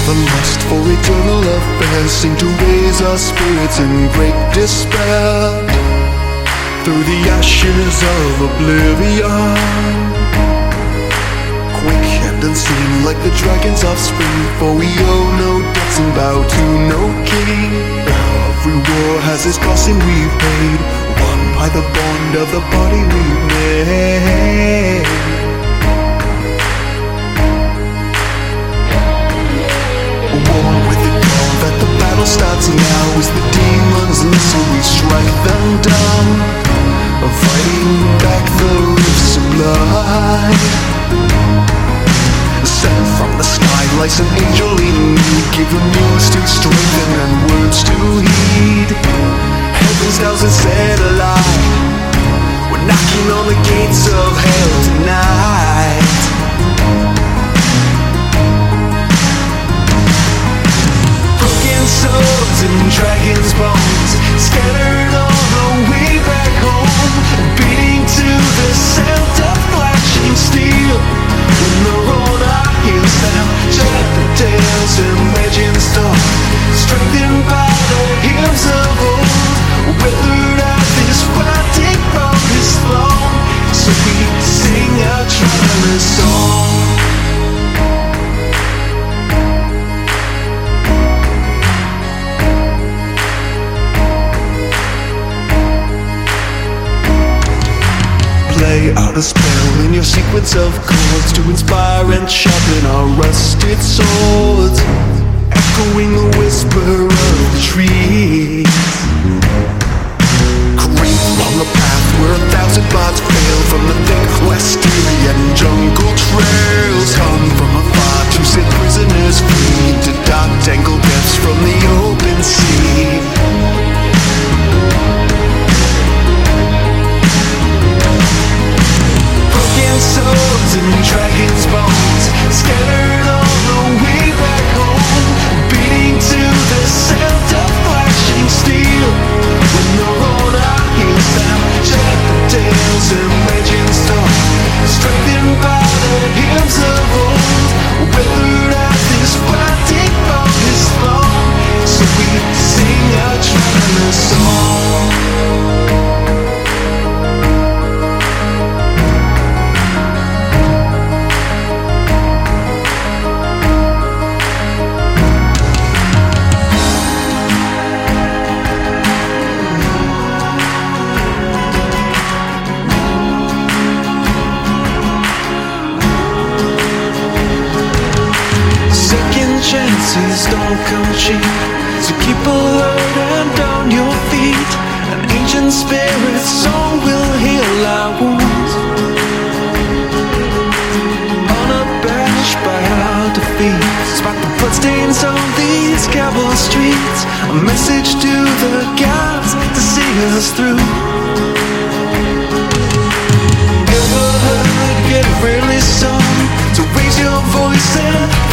The lust for eternal affairs seemed to raise our spirits in great despair. Through the ashes of oblivion, quick and unseen like the dragons of spring, for we owe no debts and bow to no king. Every war has its cost and we've paid, won by the bond of the body we've made. War with the call that the battle starts now. As the demons listen, we strike them down, fighting back the rifts of blood. Sent from the sky like some angel in need, give them news to strengthen and words to heed. Heaven's thousand satellite, we're knocking on the gates of hell tonight. Broken souls and dragons' bones scattered on the way back home, beating to the sound of flashing steel. When the road our heels down, shut the tales and legends talk, strengthened by the hymns of old, weathered out this fighting from his throne. So we sing our triumphant song. Play out a spell in your sequence of chords to inspire and sharpen our rusted swords, echoing the whisper of the trees. Creep on the path where 1,000 bards fail, from the thick Westerian jungle trails. Come from afar to set prisoners free, into dark tangled depths from the open sea. Souls and dragons' bones scattered on the way back home, beating to the sound of flashing steel. When the road our heels down, shut the tales and legends talk, strengthened by the hymns of old, weathered out this fighting from his throne. So we sing our triumphant song. Chances don't come cheap, so keep alert and on your feet. An ancient spirit song will heal our wounds, unabashed by our defeat. Spot the bloodstains on these cobble streets, a message to the gods to see us through. Ever heard, get really sung, so raise your voice and